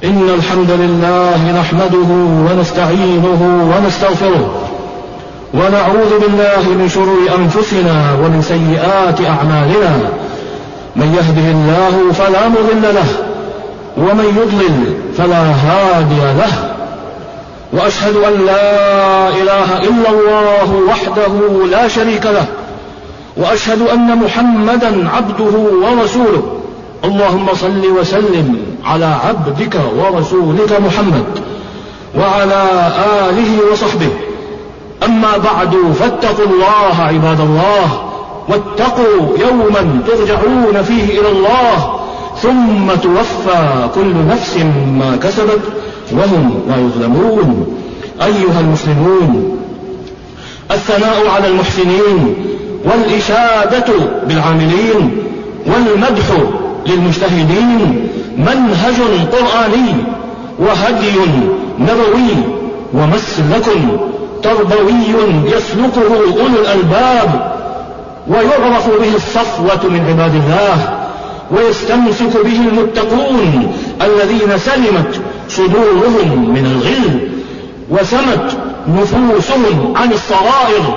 إن الحمد لله نحمده ونستعينه ونستغفره ونعوذ بالله من شرور أنفسنا ومن سيئات أعمالنا. من يهده الله فلا مضل له ومن يضلل فلا هادي له، وأشهد أن لا إله إلا الله وحده لا شريك له، وأشهد أن محمدا عبده ورسوله. اللهم صل وسلم على عبدك ورسولك محمد وعلى آله وصحبه. أما بعد، فاتقوا الله عباد الله، واتقوا يوما ترجعون فيه إلى الله ثم توفى كل نفس ما كسبت وهم لا يظلمون. أيها المسلمون، الثناء على المحسنين والإشادة بالعاملين والمدح للمجتهدين منهج قرآني وهدي نبوي ومسلك تربوي يسلكه أولو الألباب، ويعرف به الصفوة من عباد الله، ويستمسك به المتقون الذين سلمت صدورهم من الغل وسمت نفوسهم عن الصغائر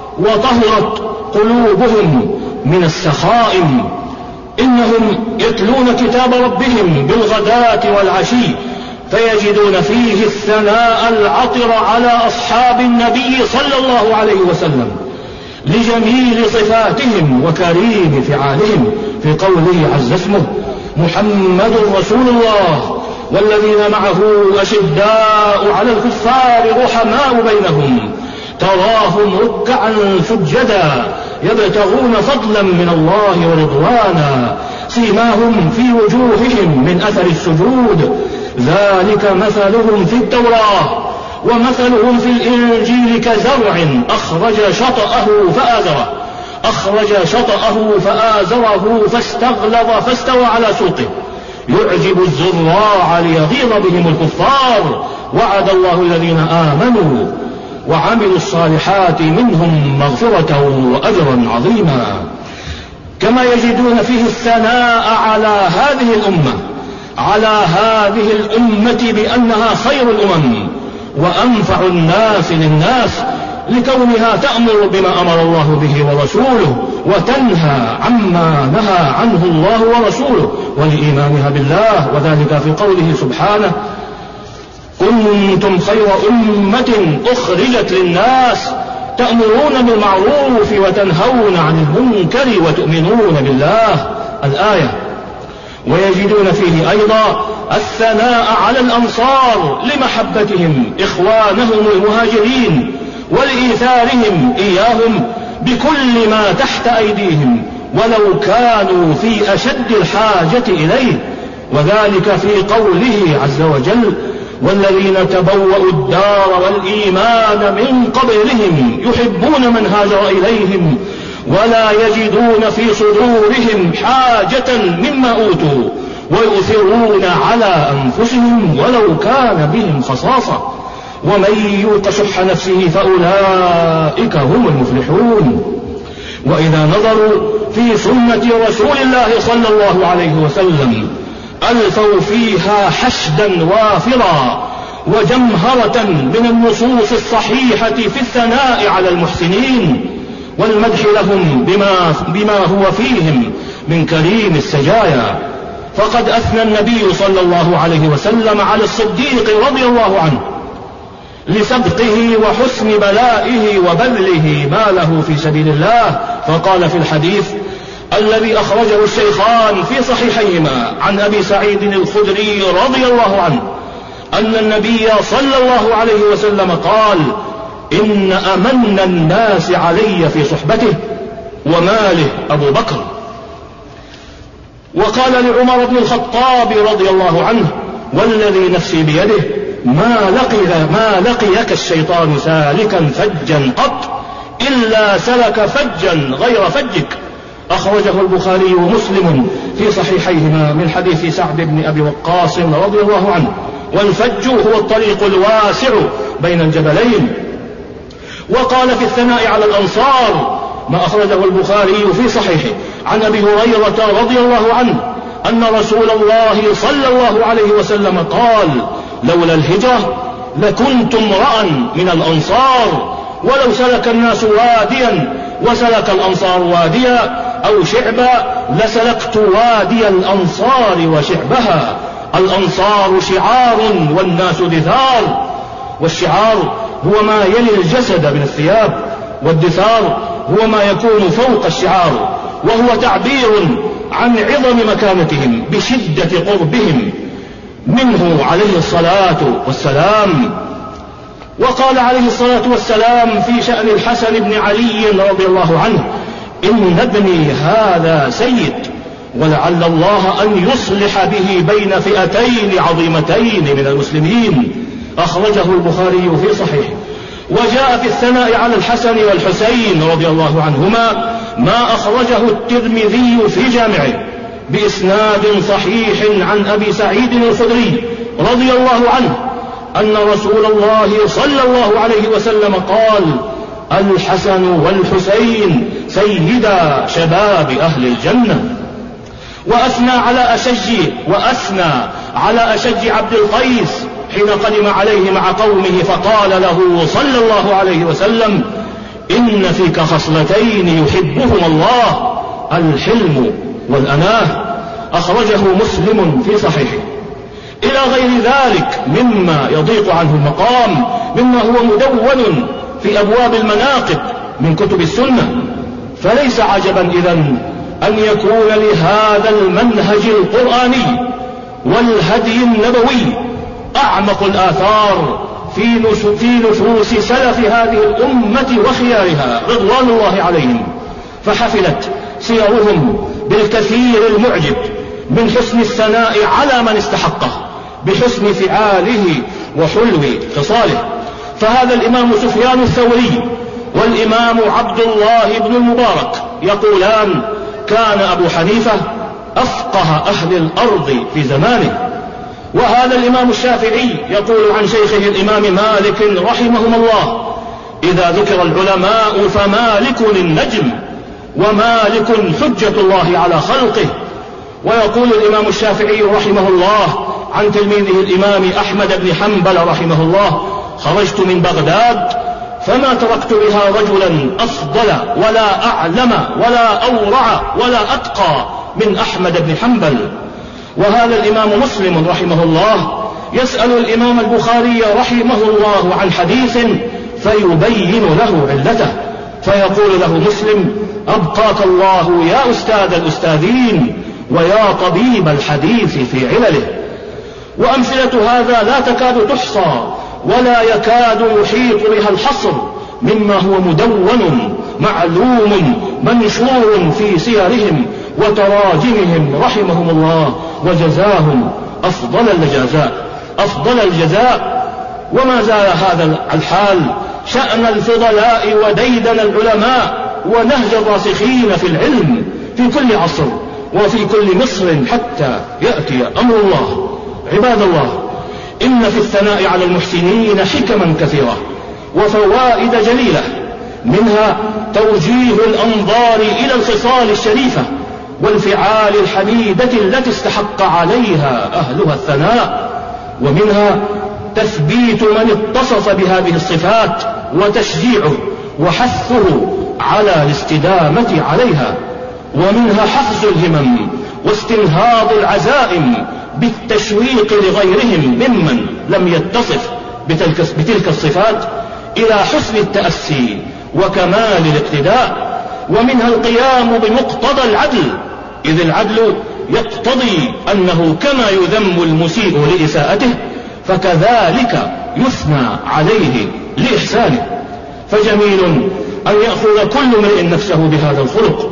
وطهرت قلوبهم من السخائم. إنهم يتلون كتاب ربهم بالغداة والعشي فيجدون فيه الثناء العطر على أصحاب النبي صلى الله عليه وسلم لجميل صفاتهم وكريم فعالهم، في قوله عز اسمه: محمد رسول الله والذين معه أشداء على الكفار رحماء بينهم تراهم ركعا سجدا يبتغون فضلا من الله ورضوانا سيماهم في وجوههم من أثر السجود ذلك مثلهم في التوراة ومثلهم في الإنجيل كزرع أخرج شطأه فآزره فاستغلظ فاستوى على سوقه يعجب الزراع ليغيظ بهم الكفار. وعد الله الذين آمنوا وعملوا الصالحات منهم مغفرة وأجرا عظيما. كما يجدون فيه الثناء على هذه الأمة بأنها خير الأمم وأنفع الناس للناس، لكونها تأمر بما أمر الله به ورسوله وتنهى عما نهى عنه الله ورسوله، ولإيمانها بالله، وذلك في قوله سبحانه: كنتم خير أمة أخرجت للناس تأمرون بالمعروف وتنهون عن المنكر وتؤمنون بالله. الآية. ويجدون فيه أيضا الثناء على الأنصار لمحبتهم إخوانهم المهاجرين ولإيثارهم إياهم بكل ما تحت أيديهم ولو كانوا في أشد الحاجة إليه، وذلك في قوله عز وجل: والذين تبوأوا الدار والإيمان من قبلهم يحبون من هاجر إليهم ولا يجدون في صدورهم حاجة مما أوتوا ويؤثرون على أنفسهم ولو كان بهم خصاصة ومن يوق شح نفسه فأولئك هم المفلحون. وإذا نظروا في سنة رسول الله صلى الله عليه وسلم ألفوا فيها حشدا وافرا وجمهرة من النصوص الصحيحة في الثناء على المحسنين والمدح لهم بما هو فيهم من كريم السجايا. فقد أثنى النبي صلى الله عليه وسلم على الصديق رضي الله عنه لسبقه وحسن بلائه وبذله ما له في سبيل الله، فقال في الحديث الذي أخرجه الشيخان في صحيحيهما عن أبي سعيد الخدري رضي الله عنه أن النبي صلى الله عليه وسلم قال: إن أمن الناس علي في صحبته وماله أبو بكر. وقال لعمر بن الخطاب رضي الله عنه: والذي نفسي بيده ما لقيك الشيطان سالكا فجا قط إلا سلك فجا غير فجك. أخرجه البخاري ومسلم في صحيحيهما من حديث سعد بن أبي وقاص رضي الله عنه. والفج هو الطريق الواسع بين الجبلين. وقال في الثناء على الأنصار ما أخرجه البخاري في صحيحه عن أبي هريرة رضي الله عنه أن رسول الله صلى الله عليه وسلم قال: لولا الهجرة لكنت امرأ من الأنصار، ولو سلك الناس واديا وسلك الأنصار واديا أو شعبا لسلكت وادي الأنصار وشعبها. الأنصار شعار والناس دثار، والشعار هو ما يلي الجسد من الثياب، والدثار هو ما يكون فوق الشعار، وهو تعبير عن عظم مكانتهم بشدة قربهم منه عليه الصلاة والسلام. وقال عليه الصلاة والسلام في شأن الحسن بن علي رضي الله عنه: إن ابني هذا سيد، ولعل الله أن يصلح به بين فئتين عظيمتين من المسلمين. أخرجه البخاري في صحيحه. وجاء في الثناء على الحسن والحسين رضي الله عنهما ما أخرجه الترمذي في جامعه بإسناد صحيح عن أبي سعيد الخدري رضي الله عنه أن رسول الله صلى الله عليه وسلم قال: الحسن والحسين سيدا شباب أهل الجنة. وأثنى على أشج عبد القيس حين قدم عليه مع قومه فقال له صلى الله عليه وسلم: إن فيك خصلتين يحبهما الله، الحلم والأناه. أخرجه مسلم في صحيحه. إلى غير ذلك مما يضيق عنه المقام مما هو مدون في أبواب المناقب من كتب السنة. فليس عجبا إذن أن يكون لهذا المنهج القرآني والهدي النبوي أعمق الآثار في نفوس سلف هذه الأمة وخيارها رضوان الله عليهم، فحفلت سيرهم بالكثير المعجب من حسن الثناء على من استحقه بحسن فعاله وحلو خصاله. فهذا الإمام سفيان الثوري والإمام عبد الله بن المبارك يقولان: كان أبو حنيفة أفقه أهل الأرض في زمانه. وهذا الإمام الشافعي يقول عن شيخه الإمام مالك رحمهما الله: إذا ذكر العلماء فمالك النجم، ومالك حجة الله على خلقه. ويقول الإمام الشافعي رحمه الله عن تلميذه الإمام أحمد بن حنبل رحمه الله: خرجت من بغداد فما تركت بها رجلا أفضل ولا أعلم ولا أورع ولا أتقى من أحمد بن حنبل. وهذا الإمام مسلم رحمه الله يسأل الإمام البخاري رحمه الله عن حديث فيبين له علته، فيقول له مسلم: أبقاك الله يا أستاذ الأستاذين ويا طبيب الحديث في علله. وأمثلة هذا لا تكاد تحصى ولا يكاد يحيط بها الحصر مما هو مدون معلوم منشور في سيرهم وتراجمهم رحمهم الله وجزاهم أفضل الجزاء. وما زال هذا الحال شأن الفضلاء وديدن العلماء ونهج الراسخين في العلم في كل عصر وفي كل مصر حتى يأتي أمر الله. عباد الله، إن في الثناء على المحسنين حكما كثيرة وفوائد جليلة، منها توجيه الأنظار إلى الخصال الشريفة والفعال الحميدة التي استحق عليها أهلها الثناء، ومنها تثبيت من اتصف بهذه الصفات وتشجيعه وحثه على الاستدامة عليها، ومنها حفز الهمم واستنهاض العزائم بالتشويق لغيرهم ممن لم يتصف بتلك الصفات إلى حسن التأسي وكمال الاقتداء. ومنها القيام بمقتضى العدل، إذ العدل يقتضي أنه كما يذم المسيء لإساءته فكذلك يثنى عليه لإحسانه. فجميل أن يأخذ كل امرئ نفسه بهذا الخلق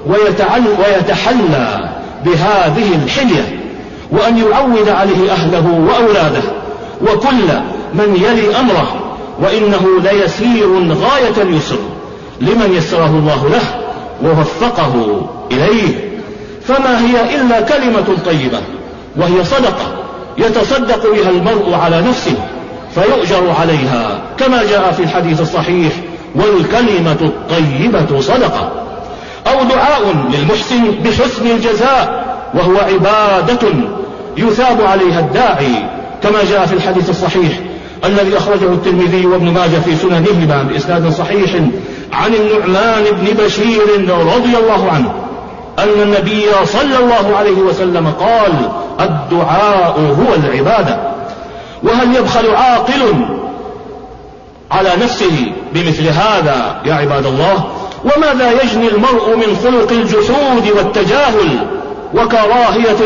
ويتحلى بهذه الحلية، وأن يعود عليه أهله وأولاده وكل من يلي أمره، وإنه ليسير غاية اليسر لمن يسره الله له ووفقه إليه. فما هي إلا كلمة طيبة، وهي صدقة يتصدق بها المرء على نفسه فيؤجر عليها، كما جاء في الحديث الصحيح: والكلمة الطيبة صدقة. أو دعاء للمحسن بحسن الجزاء وهو عبادة يثاب عليها الداعي، كما جاء في الحديث الصحيح الذي أخرجه الترمذي وابن ماجه في سننهما بإسناد صحيح عن النعمان بن بشير رضي الله عنه أن النبي صلى الله عليه وسلم قال: الدعاء هو العبادة. وهل يبخل عاقل على نفسه بمثل هذا يا عباد الله؟ وماذا يجني المرء من خلق الجحود والتجاهل وكراهية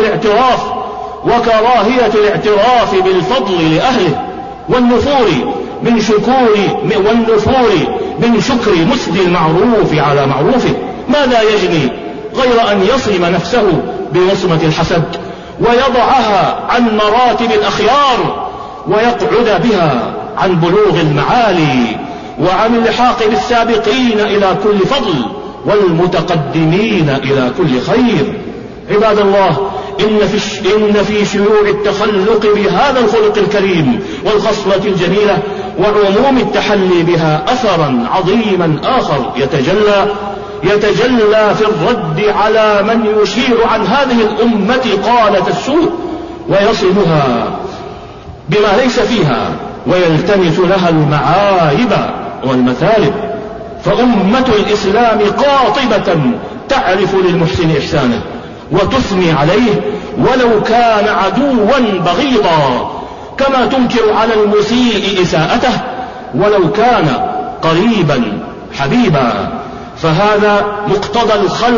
الاعتراف بالفضل لأهله والنفور من شكر مسدي المعروف على معروفه؟ ماذا يجني غير أن يصم نفسه بوصمة الحسد ويضعها عن مراتب الأخيار ويقعد بها عن بلوغ المعالي وعن اللحاق بالسابقين إلى كل فضل والمتقدمين إلى كل خير. عباد الله، إن في شيوع التخلق بهذا الخلق الكريم والخصلة الجميلة وعموم التحلي بها أثرا عظيما آخر يتجلى في الرد على من يشير عن هذه الأمة قالة السوء ويصمها بما ليس فيها ويلتمس لها المعايب والمثالب. فأمة الإسلام قاطبة تعرف للمحسن إحسانه وتثني عليه ولو كان عدوا بغيضا، كما تنكر على المسيء إساءته ولو كان قريبا حبيبا. فهذا مقتضى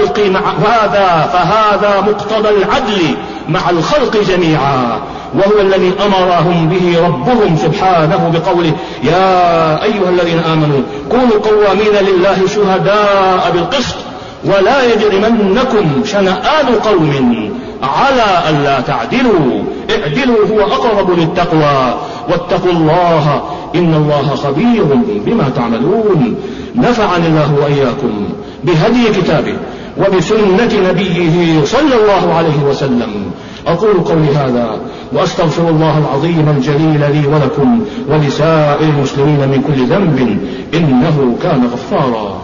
العدل مع الخلق جميعا، وهو الذي أمرهم به ربهم سبحانه بقوله: يا أيها الذين آمنوا كونوا قوامين لله شهداء بالقسط ولا يجرمنكم شنآن قوم على ألا تعدلوا اعدلوا هو أقرب للتقوى واتقوا الله إن الله خبير بما تعملون. نفعني الله وإياكم بهدي كتابه وبسنة نبيه صلى الله عليه وسلم. أقول قولي هذا وأستغفر الله العظيم الجليل لي ولكم ولسائر المسلمين من كل ذنب إنه كان غفارا.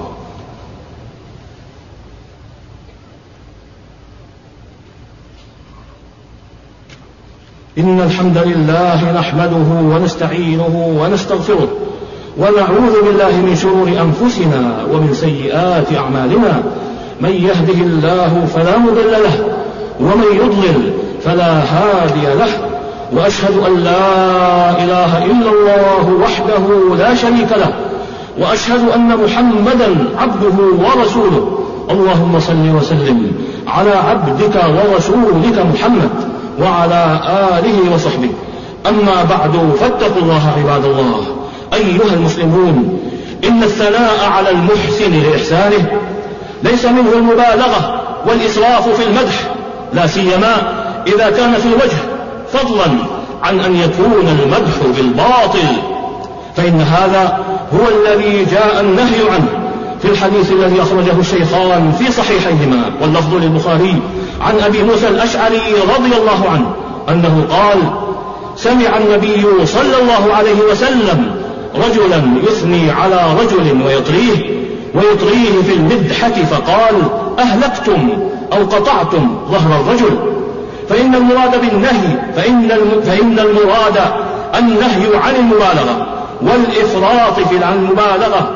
إن الحمد لله نحمده ونستعينه ونستغفره ونعوذ بالله من شرور أنفسنا ومن سيئات أعمالنا. من يهده الله فلا مضل له ومن يضلل فلا هادي له، وأشهد أن لا إله إلا الله وحده لا شريك له، وأشهد أن محمدا عبده ورسوله. اللهم صل وسلم على عبدك ورسولك محمد وعلى آله وصحبه. أما بعد، فاتقوا الله عباد الله. أيها المسلمون، إن الثناء على المحسن لإحسانه ليس منه المبالغة والإسراف في المدح، لا سيما إذا كان في الوجه، فضلا عن أن يكون المدح بالباطل، فإن هذا هو الذي جاء النهي عنه في الحديث الذي أخرجه الشيخان في صحيحيهما واللفظ للبخاري عن أبي موسى الأشعري رضي الله عنه أنه قال: سمع النبي صلى الله عليه وسلم رجلا يثني على رجل ويطريه في المدحة فقال: أهلكتم أو قطعتم ظهر الرجل. فإن المراد النهي عن المبالغة والإفراط في المبالغة،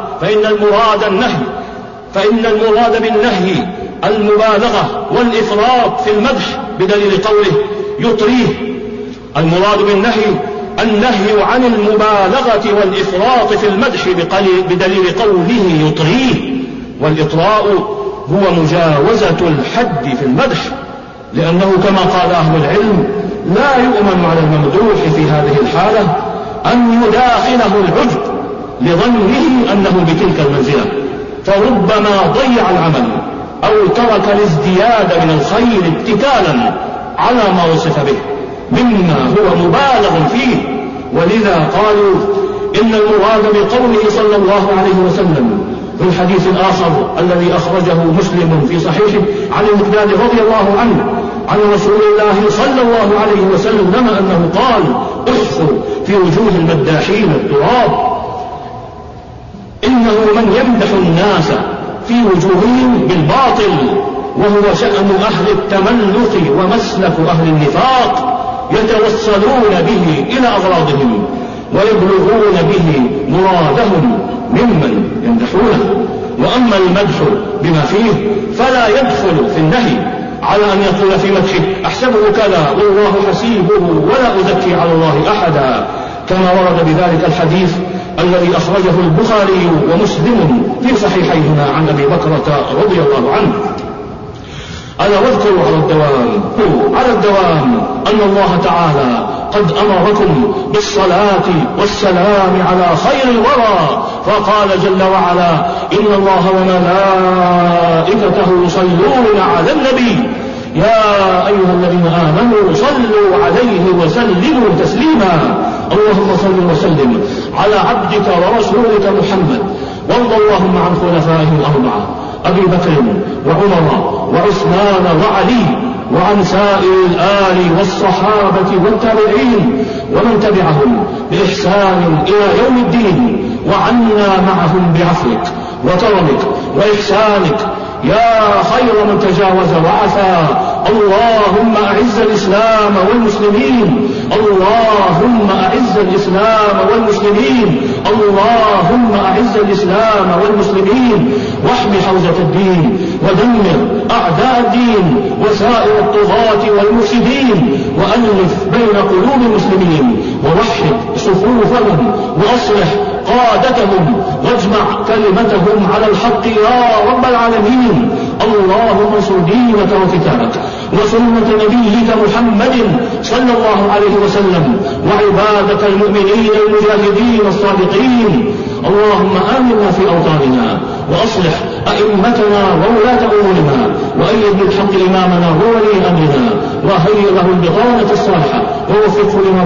فإن المراد بالنهي المبالغة والإفراط في المدح بدليل قوله يطريه. المراد بالنهي النهي عن المبالغة والإفراط في المدح بدليل قوله يطريه، والإطراء هو مجاوزة الحد في المدح، لأنه كما قال أهل العلم: لا يؤمن على الممدوح في هذه الحالة أن يداخله العجب لظنه أنه بتلك المنزلة، فربما ضيع العمل أو ترك الازدياد من الخير اتكالا على ما وصف به مما هو مبالغ فيه. ولذا قالوا إن المراد بقوله صلى الله عليه وسلم في الحديث الآخر الذي أخرجه مسلم في صحيحه عن المقداد رضي الله عنه عن رسول الله صلى الله عليه وسلم أنه قال: احفوا في وجوه المداحين التراب، إنه من يمدح الناس في وجوههم بالباطل وهو شأن أهل التملق ومسلك أهل النفاق، يتوصلون به إلى أغراضهم ويبلغون به مرادهم ممن يمدحونه. وأما المدح بما فيه فلا يدخل في النهي على أن يقول في مدحه أحسبه كذا والله حسيبه ولا أزكي على الله أحدا، كما ورد بذلك الحديث الذي أخرجه البخاري ومسلم في صحيحيهما عن أبي بكرة رضي الله عنه. ألا واذكروا على الدوام أن الله تعالى قد أمركم بالصلاة والسلام على خير الورى، فقال جل وعلا إن الله وملائكته يصلون على النبي يا أيها الذين آمنوا صلوا عليه وسلموا تسليما. اللهم صل وسلم على عبدك ورسولك محمد، وارض اللهم عن خلفائه الأربعة أبي بكر وعمر وعثمان وعلي، وعن سائر الآل والصحابة والتابعين ومن تبعهم بإحسان إلى يوم الدين، وعنا معهم بعفوك وكرمك وإحسانك يا خير من تجاوز وعفا. اللهم أعز الإسلام والمسلمين، اللهم أعز الإسلام والمسلمين، اللهم أعز الإسلام والمسلمين، واحم حوزة الدين ودمر أعداء الدين وسائر الطغاة والمفسدين، وألف بين قلوب المسلمين ووحد صفوفهم وأصلح قادتهم واجمع كلمتهم على الحق يا رب العالمين. اللهم انصر دينك وكتابك وسنة نبيك محمد صلى الله عليه وسلم وعبادك المؤمنين المجاهدين الصادقين. اللهم آمنا في أوطاننا وأصلح أئمتنا وولاة أمورنا، وأيد بالحق إمامنا وولي أمرنا، وهيئ له البطانة الصالحة، ووفقه لما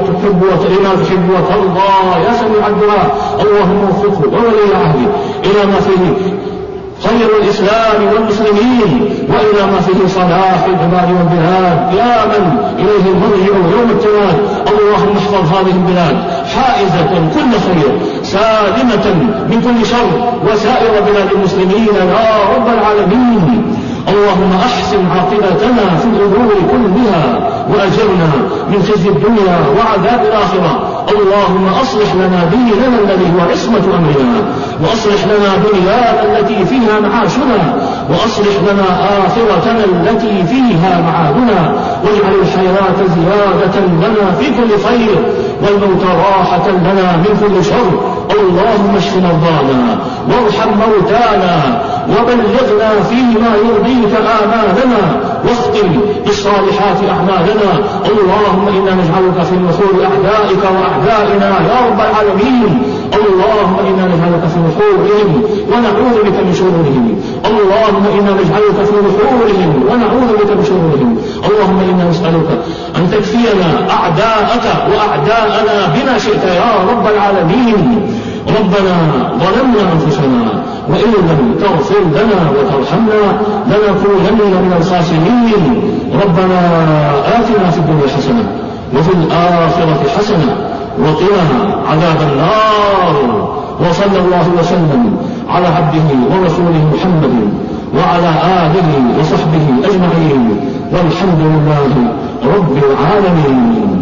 تحب وترضى يا سميع الدعاء. اللهم وفقه وولي عهده إلى ما فيه خير الإسلام والمسلمين، وإلى ما فيه صلاح العباد والبلاد، يا من إليه المرجع يوم التناد. اللهم احفظ هذه البلاد حائزة كل خير، سالمة من كل شر، وسائر بلاد المسلمين يا رب العالمين. اللهم أحسن عاقبتنا في الأمور كلها، وأجرنا من خزي الدنيا وعذاب الآخرة. اللهم أصلح لنا ديننا الذي هو عصمة أمرنا، وأصلح لنا دنيانا التي فيها معاشنا، وأصلح لنا آخرتنا التي فيها معادنا، واجعل الحياة زيادة لنا في كل خير والموت راحة لنا من كل شر. اللهم اشف مرضانا وارحم موتانا وبلغنا فيما يرضيك آمالنا، واختم بالصالحات أعمالنا. اللهم إنا نجعلك في نحور أعدائك وأعدائنا يا رب العالمين. اللهم إنا نجعلك في نحورهم ونعوذ بك من شرورهم. اللهم إنا نجعلك في نحورهم ونعوذ بك من شرورهم. اللهم إنا نسألك أن تكفينا أعداءك وأعداءنا بما شئت يا رب العالمين. ربنا ظلمنا أنفسنا وإن لم تغفر لنا وترحمنا لنكونن من الخاسرين. ربنا آتنا في الدنيا حسنة وفي الآخرة حسنة وقنا عذاب النار. وصلى الله وسلم على عبده ورسوله محمد وعلى آله وصحبه أجمعين، والحمد لله رب العالمين.